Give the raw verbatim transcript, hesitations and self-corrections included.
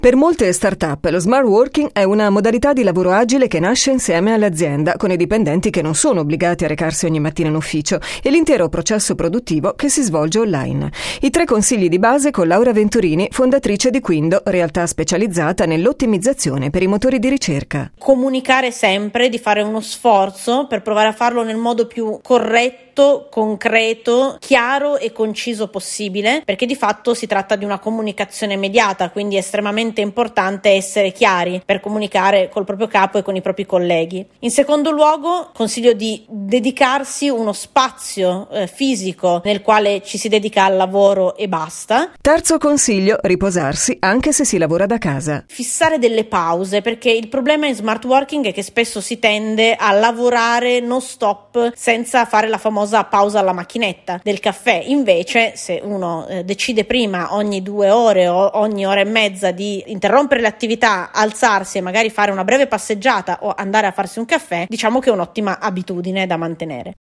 Per molte start-up lo smart working è una modalità di lavoro agile che nasce insieme all'azienda, con i dipendenti che non sono obbligati a recarsi ogni mattina in ufficio e l'intero processo produttivo che si svolge online. I tre consigli di base con Laura Venturini, fondatrice di Quindo, realtà specializzata nell'ottimizzazione per i motori di ricerca. Comunicare sempre, di fare uno sforzo per provare a farlo nel modo più corretto, concreto, chiaro e conciso possibile, perché di fatto si tratta di una comunicazione immediata, quindi è estremamente importante essere chiari per comunicare col proprio capo e con i propri colleghi. In secondo luogo, consiglio di dedicarsi uno spazio eh, fisico nel quale ci si dedica al lavoro e basta. Terzo consiglio, riposarsi anche se si lavora da casa. Fissare delle pause, perché il problema in smart working è che spesso si tende a lavorare non stop senza fare la famosa pausa alla macchinetta del caffè. Invece, se uno eh, decide prima ogni due ore o ogni ora e mezza di interrompere l'attività, alzarsi e magari fare una breve passeggiata o andare a farsi un caffè, diciamo che è un'ottima abitudine da mantenere.